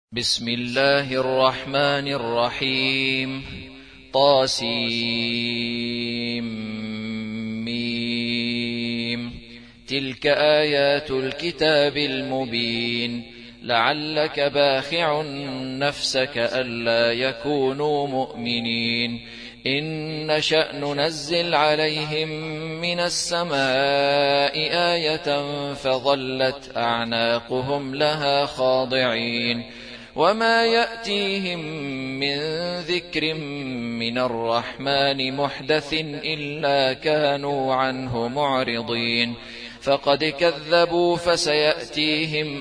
بسم الله الرحمن الرحيم طاسيم تلك آيات الكتاب المبين لعلك باخع نفسك ألا يكونوا مؤمنين إن نشأ ننزل عليهم من السماء آية فظلت أعناقهم لها خاضعين وما يأتيهم من ذكر من الرحمن محدث إلا كانوا عنه معرضين فقد كذبوا فسيأتيهم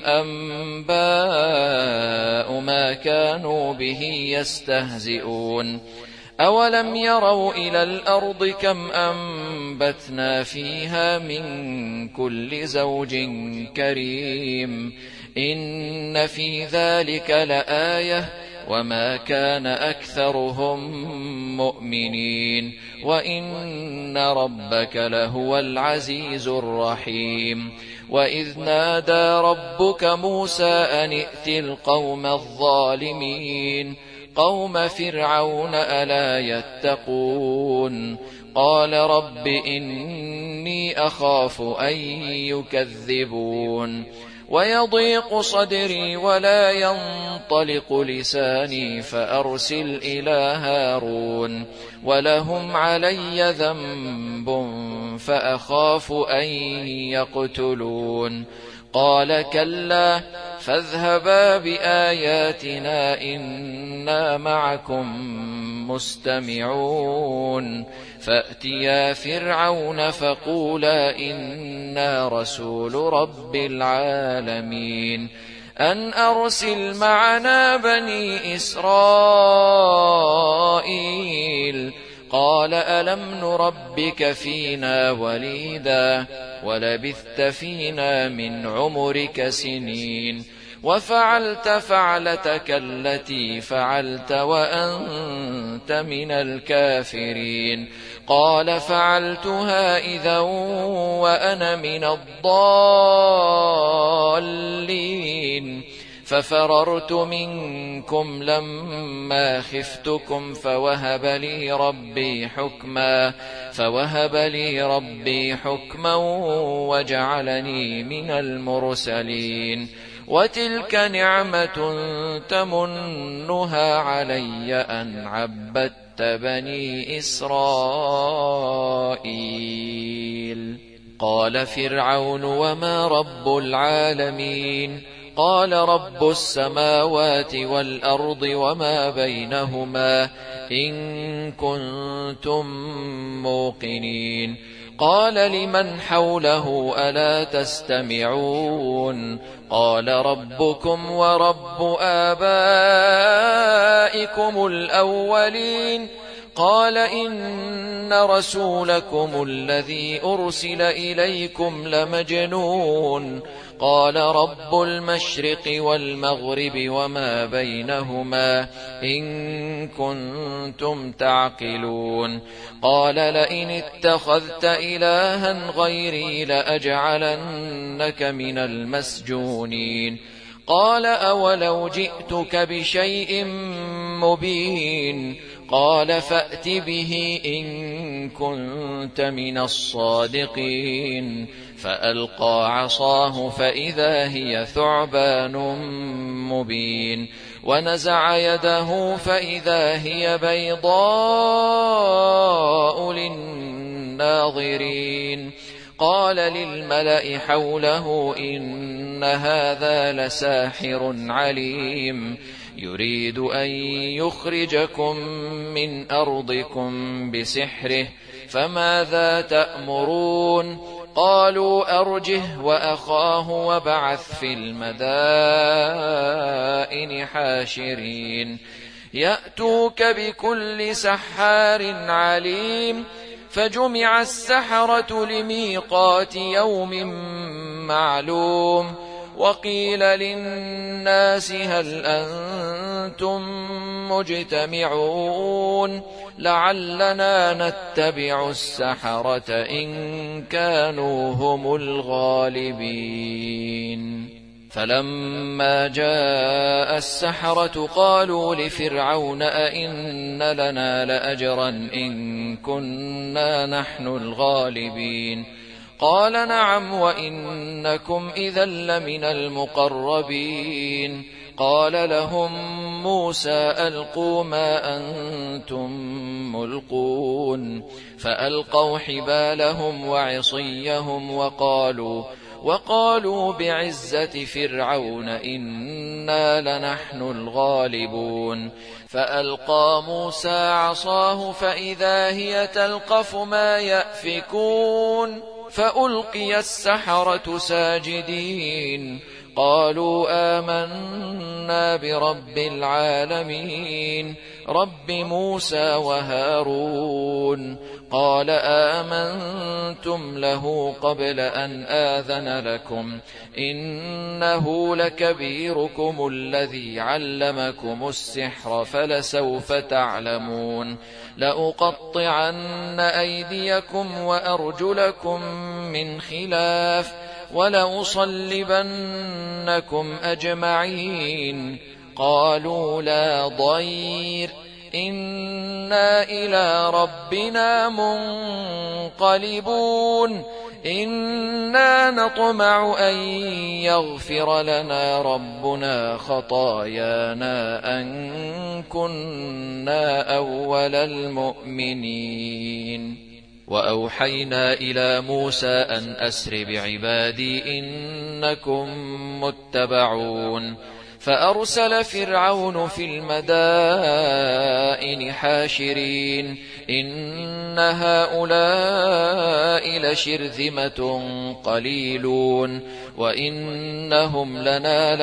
أنباء ما كانوا به يستهزئون أولم يروا إلى الأرض كم أنبتنا فيها من كل زوج كريم إن في ذلك لآية وما كان أكثرهم مؤمنين وإن ربك لهو العزيز الرحيم وإذ نادى ربك موسى أن ائت القوم الظالمين قوم فرعون ألا يتقون قال رب إني أخاف أن يكذبون ويضيق صدري ولا ينطلق لساني فأرسل إلى هارون ولهم علي ذنب فأخاف أن يقتلون قال كلا فاذهبا بآياتنا إنا معكم مستمعون فأتيا فرعون فقولا إنا رسول رب العالمين أن أرسل معنا بني إسرائيل قال ألم نربك فينا وليدا ولبثت فينا من عمرك سنين وفعلت فعلتك التي فعلت وأنت من الكافرين قال فعلتها إذا وأنا من الضالين ففررت منكم لما خفتكم فوهب لي ربي حكما وجعلني من المرسلين وتلك نعمة تمنها علي أن عبدت بني إسرائيل قال فرعون وما رب العالمين قال رب السماوات والأرض وما بينهما إن كنتم موقنين قال لمن حوله ألا تستمعون قال ربكم ورب آبائكم الأولين قال إن رسولكم الذي أرسل إليكم لمجنون قال رب المشرق والمغرب وما بينهما إن كنتم تعقلون قال لئن اتخذت إلها غيري لأجعلنك من المسجونين قال أولو جئتك بشيء مبين قال فأت به إن كنت من الصادقين فألقى عصاه فإذا هي ثعبان مبين ونزع يده فإذا هي بيضاء للناظرين قال للملأ حوله إن هذا لساحر عليم يريد أن يخرجكم من أرضكم بسحره فماذا تأمرون قالوا أرجه وأخاه وابعث في المدائن حاشرين يأتوك بكل سحار عليم فجمع السحرة لميقات يوم معلوم وقيل للناس هل أنتم مجتمعون لعلنا نتبع السحرة إن كانوا هم الغالبين فلما جاء السحرة قالوا لفرعون أئن لنا لأجرا إن كنا نحن الغالبين قال نعم وإنكم إذا لمن المقربين قال لهم موسى ألقوا ما أنتم ملقون فألقوا حبالهم وعصيهم وقالوا بعزة فرعون إنا لنحن الغالبون فألقى موسى عصاه فإذا هي تلقف ما يأفكون فألقي السحرة ساجدين قالوا آمنا برب العالمين رب موسى وهارون قال آمنتم له قبل أن آذن لكم إنه لكبيركم الذي علمكم السحر فلسوف تعلمون لأقطعن أيديكم وأرجلكم من خلاف ولأصلبنكم أجمعين قالوا لا ضير إنا إلى ربنا منقلبون إنا نطمع أن يغفر لنا ربنا خطايانا أن كنا أول المؤمنين وأوحينا إلى موسى أن أسر بعبادي إنكم متبعون فأرسل فرعون في المدائن حاشرين إن هؤلاء لشرذمة قليلون وإنهم لنا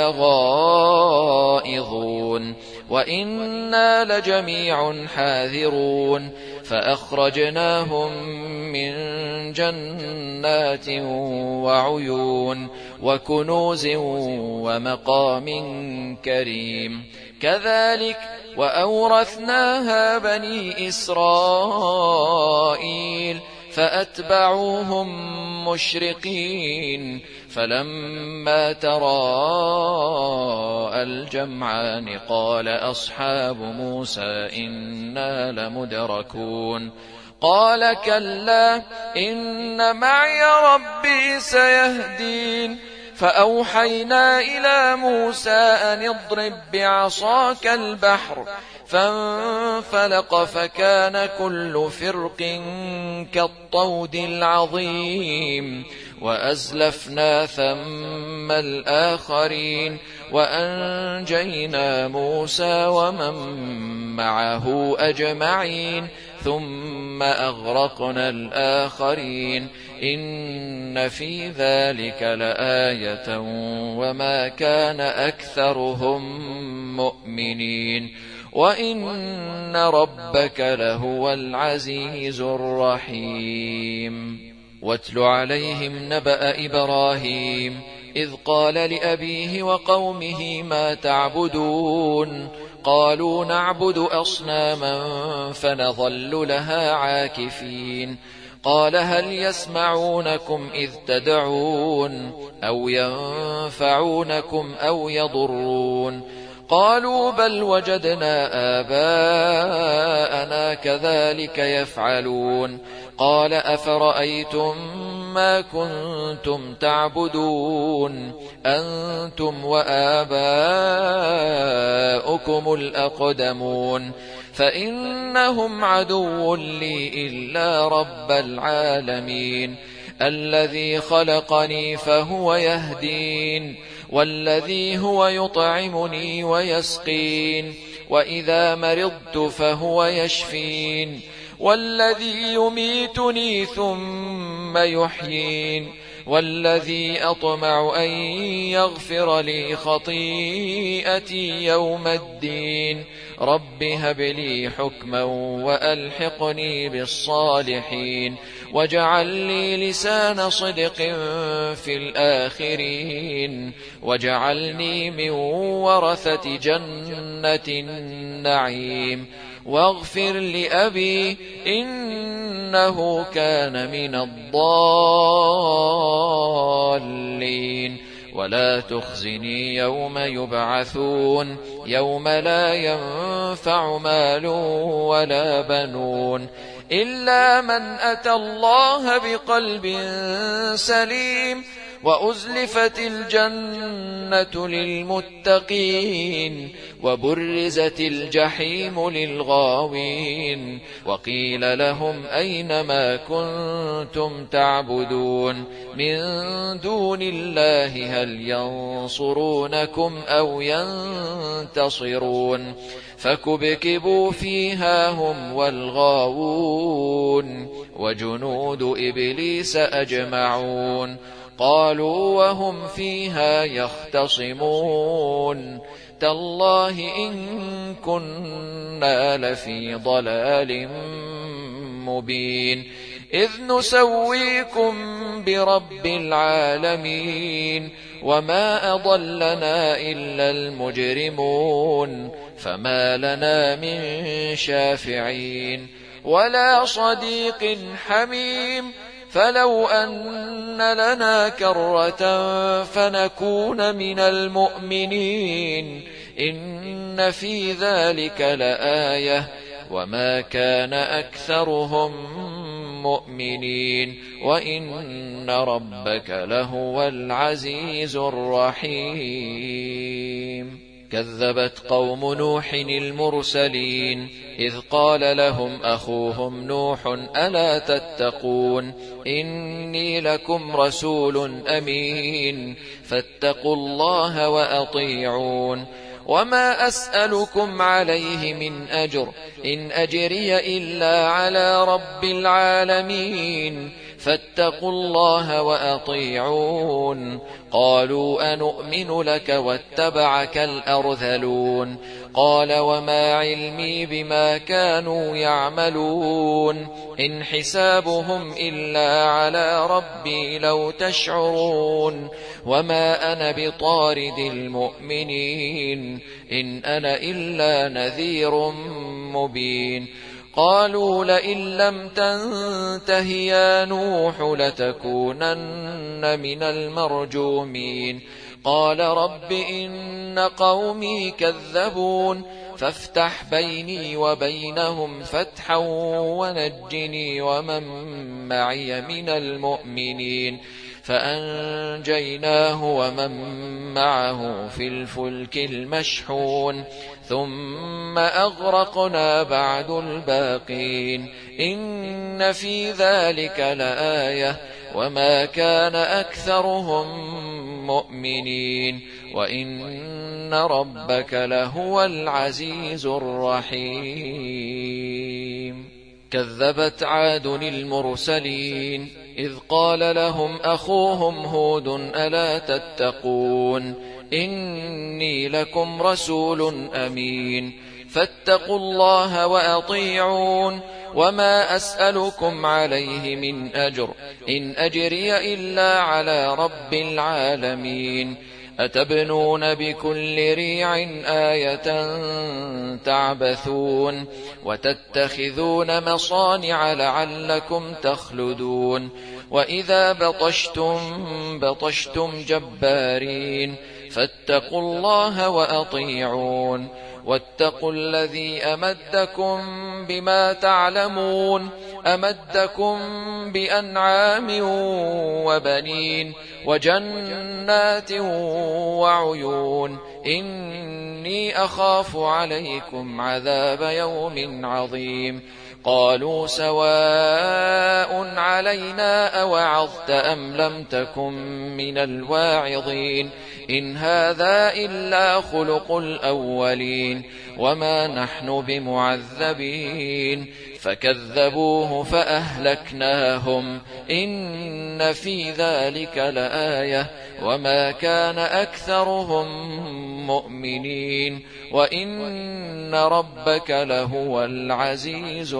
لغائظون وإنا لجميع حاذرون فأخرجناهم من جنات وعيون وكنوز ومقام كريم كذلك وأورثناها بني إسرائيل فأتبعوهم مشرقين فلما تراءى الجمعان قال أصحاب موسى إنا لمدركون قال كلا إن معي ربي سيهدين فأوحينا إلى موسى أن اضرب بعصاك البحر فانفلق فكان كل فرق كالطود العظيم وأزلفنا ثم الآخرين وأنجينا موسى ومن معه أجمعين ثم أغرقنا الآخرين إن في ذلك لآية وما كان أكثرهم مؤمنين وإن ربك لهو العزيز الرحيم واتل عليهم نبأ إبراهيم إذ قال لأبيه وقومه ما تعبدون قالوا نعبد أصناما فنظل لها عاكفين قال هل يسمعونكم إذ تدعون أو ينفعونكم أو يضرون قالوا بل وجدنا آباءنا كذلك يفعلون قال أفرأيتم ما كنتم تعبدون أنتم وآباؤكم الأقدمون فإنهم عدو لي إلا رب العالمين الذي خلقني فهو يهدين والذي هو يطعمني ويسقين وإذا مرضت فهو يشفين والذي يميتني ثم يحيين والذي أطمع أن يغفر لي خطيئتي يوم الدين رب هب لي حكما وألحقني بالصالحين واجعل لي لسان صدق في الآخرين واجعلني من ورثة جنة النعيم واغفر لأبي إنه كان من الضالين ولا تخزني يوم يبعثون يوم لا ينفع مال ولا بنون إلا من أتى الله بقلب سليم وأزلفت الجنة للمتقين وبرزت الجحيم للغاوين وقيل لهم أين ما كنتم تعبدون من دون الله هل ينصرونكم أو ينتصرون فكبكبوا فيها هم والغاوون وجنود إبليس أجمعون قالوا وهم فيها يختصمون تالله إن كنا لفي ضلال مبين إذ نسويكم برب العالمين وما أضلنا إلا المجرمون فما لنا من شافعين ولا صديق حميم فلو أن لنا كرة فنكون من المؤمنين إن في ذلك لآية وما كان أكثرهم مؤمنين وإن ربك لهو العزيز الرحيم كذبت قوم نوح المرسلين إذ قال لهم أخوهم نوح ألا تتقون إني لكم رسول أمين فاتقوا الله وأطيعون وما أسألكم عليه من أجر إن أجري إلا على رب العالمين فاتقوا الله وأطيعون قالوا أنؤمن لك واتبعك الأرذلون قال وما علمي بما كانوا يعملون إن حسابهم إلا على ربي لو تشعرون وما أنا بطارد المؤمنين إن أنا إلا نذير مبين قالوا لئن لم تنته يا نوح لتكونن من المرجومين قال رب إن قومي كذبون فافتح بيني وبينهم فتحا ونجني ومن معي من المؤمنين فأنجيناه ومن معه في الفلك المشحون ثم أغرقنا بعد الباقين إن في ذلك لآية وما كان أكثرهم مؤمنين وإن ربك لهو العزيز الرحيم كذبت عاد المرسلين إذ قال لهم أخوهم هود ألا تتقون إني لكم رسول أمين فاتقوا الله وأطيعون وما أسألكم عليه من أجر إن أجري إلا على رب العالمين أتبنون بكل ريع آية تعبثون وتتخذون مصانع لعلكم تخلدون وإذا بطشتم جبارين فاتقوا الله وأطيعون واتقوا الذي أمدكم بما تعلمون أمدكم بأنعام وبنين وجنات وعيون إني أخاف عليكم عذاب يوم عظيم قالوا سواء علينا أوعظت أم لم تكن من الواعظين إن هذا إلا خلق الأولين وما نحن بمعذبين فكذبوه فأهلكناهم إن في ذلك لآية وما كان أكثرهم مؤمنين وإن ربك لهو العزيز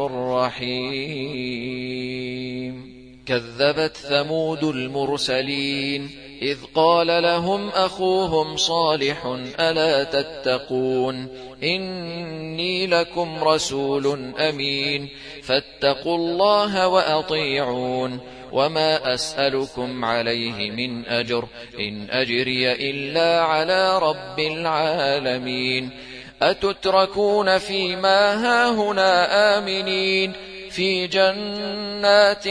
الرحيم كذبت ثمود المرسلين إذ قال لهم أخوهم صالح ألا تتقون إني لكم رسول أمين فاتقوا الله وأطيعون وما أسألكم عليه من أجر إن أجري إلا على رب العالمين أتتركون فيما هاهنا آمنين في جنات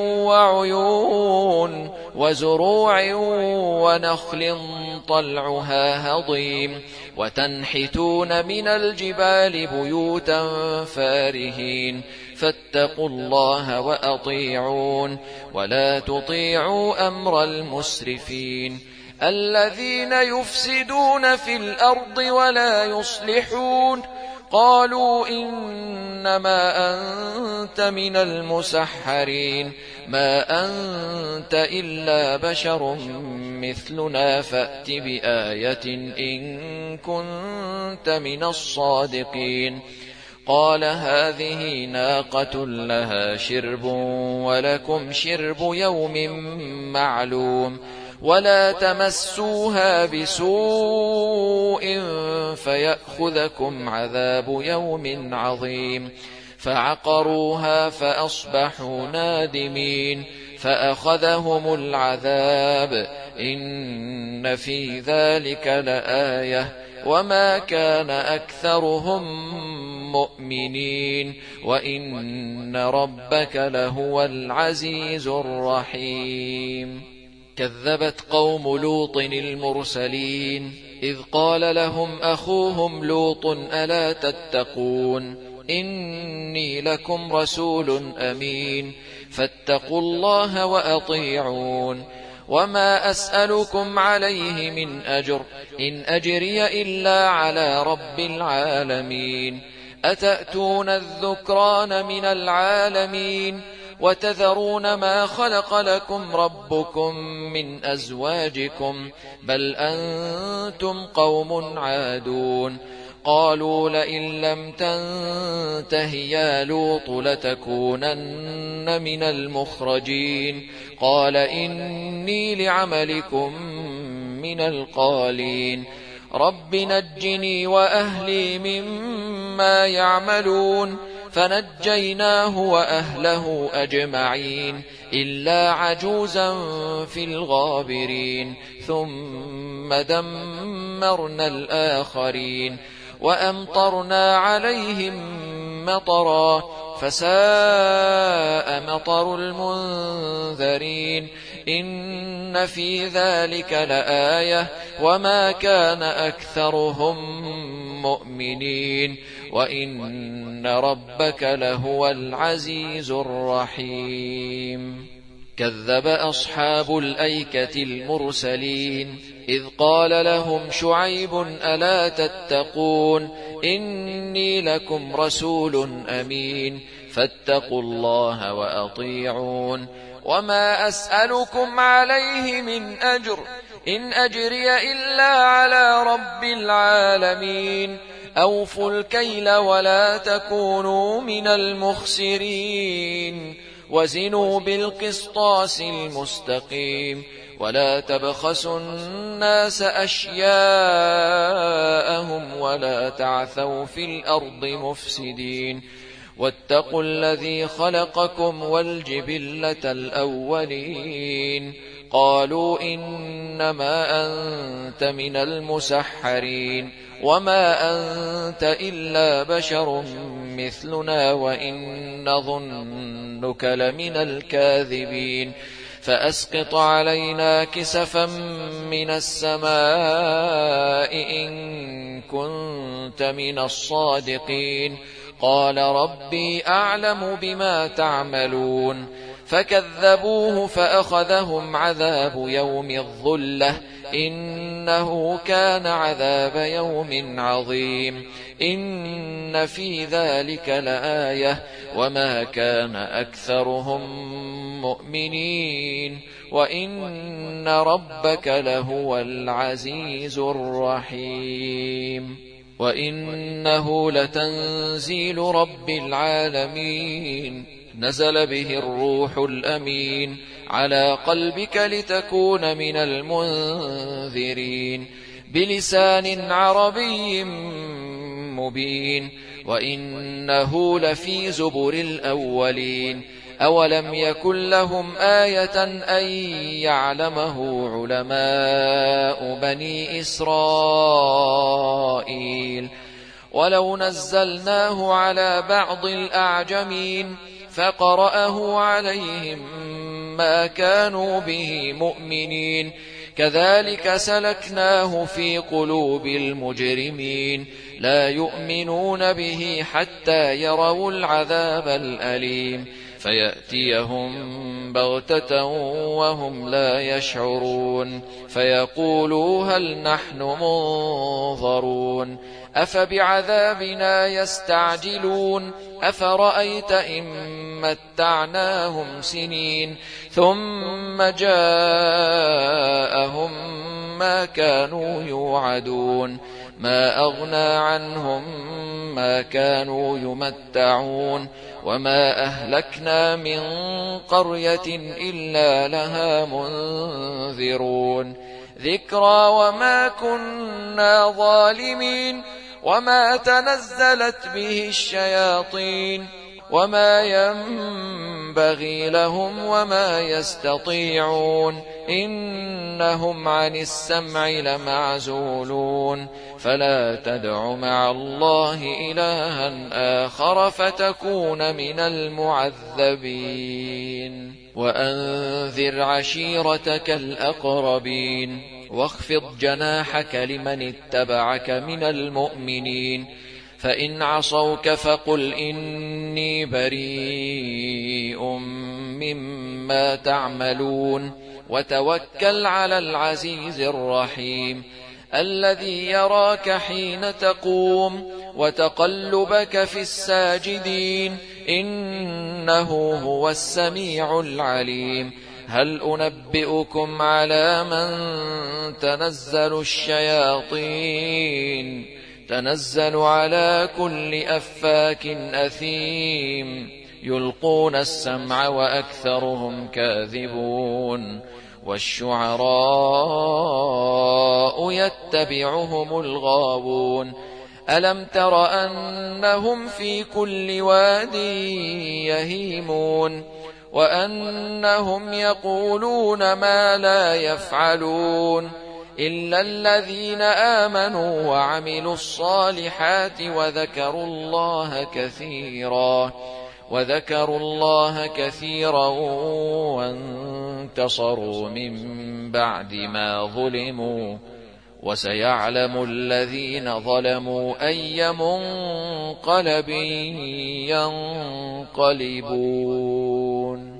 وعيون وزروع ونخل طلعها هضيم وتنحتون من الجبال بيوتا فارهين فاتقوا الله وأطيعون ولا تطيعوا أمر المسرفين الذين يفسدون في الأرض ولا يصلحون قالوا إنما أنت من المسحرين ما أنت إلا بشر مثلنا فأت بآية إن كنت من الصادقين قال هذه ناقة لها شرب ولكم شرب يوم معلوم ولا تمسوها بسوء فيأخذكم عذاب يوم عظيم فعقروها فأصبحوا نادمين فأخذهم العذاب إن في ذلك لآية وما كان أكثرهم مؤمنين وإن ربك لهو العزيز الرحيم كذبت قوم لوط المرسلين إذ قال لهم أخوهم لوط ألا تتقون إني لكم رسول أمين فاتقوا الله وأطيعون وما أسألكم عليه من أجر إن أجري إلا على رب العالمين أتأتون الذكران من العالمين وتذرون ما خلق لكم ربكم من أزواجكم بل أنتم قوم عادون قالوا لئن لم تنته يا لوط لتكونن من المخرجين قال إني لعملكم من القالين رب نجني وأهلي مما يعملون فنجيناه وأهله أجمعين إلا عجوزا في الغابرين ثم دمرنا الآخرين وأمطرنا عليهم مطرا فساء مطر المنذرين إن في ذلك لآية وما كان أكثرهم مؤمنين وإن ربك لهو العزيز الرحيم كذب أصحاب الأيكة المرسلين إذ قال لهم شعيب ألا تتقون إني لكم رسول أمين فاتقوا الله وأطيعون وما أسألكم عليه من أجر إن أجري إلا على رب العالمين أوفوا الكيل ولا تكونوا من المخسرين وزنوا بالقسطاس المستقيم ولا تبخسوا الناس أشياءهم ولا تعثوا في الأرض مفسدين واتقوا الذي خلقكم والجبلة الأولين قالوا إنما أنت من المسحرين وما أنت إلا بشر مثلنا وإن نظنك لمن الكاذبين فأسقط علينا كسفا من السماء إن كنت من الصادقين قال ربي أعلم بما تعملون فكذبوه فأخذهم عذاب يوم الظلة إنه كان عذاب يوم عظيم إن في ذلك لآية وما كان أكثرهم مؤمنين وإن ربك لهو العزيز الرحيم وإنه لتنزيل رب العالمين نزل به الروح الأمين على قلبك لتكون من المنذرين بلسان عربي مبين وإنه لفي زبر الأولين أولم يكن لهم آية أن يعلمه علماء بني إسرائيل ولو نزلناه على بعض الأعجمين فقرأه عليهم ما كانوا به مؤمنين كذلك سلكناه في قلوب المجرمين لا يؤمنون به حتى يروا العذاب الأليم فيأتيهم بغتة وهم لا يشعرون فيقولوا هل نحن منظرون أفبعذابنا يستعجلون أفرأيت إن متعناهم سنين ثم جاءهم ما كانوا يوعدون ما أغنى عنهم ما كانوا يمتعون وما أهلكنا من قرية إلا لها منذرون ذكرى وما كنا ظالمين وما تنزلت به الشياطين وما ينبغي لهم وما يستطيعون إنهم عن السمع لمعزولون فلا تدع مع الله إلها آخر فتكون من المعذبين وأنذر عشيرتك الأقربين واخفض جناحك لمن اتبعك من المؤمنين فإن عصوك فقل إني بريء مما تعملون وتوكل على العزيز الرحيم الذي يراك حين تقوم وتقلبك في الساجدين إنه هو السميع العليم هل أنبئكم على من تنزل الشياطين تنزل على كل أفاك أثيم يلقون السمع وأكثرهم كاذبون والشعراء يتبعهم الغاوون ألم تر أنهم في كل واد يهيمون وأنهم يقولون ما لا يفعلون إلا الذين آمنوا وعملوا الصالحات وذكروا الله كثيرا وانتصروا من بعد ما ظلموا وسيعلم الذين ظلموا أي منقلب ينقلبون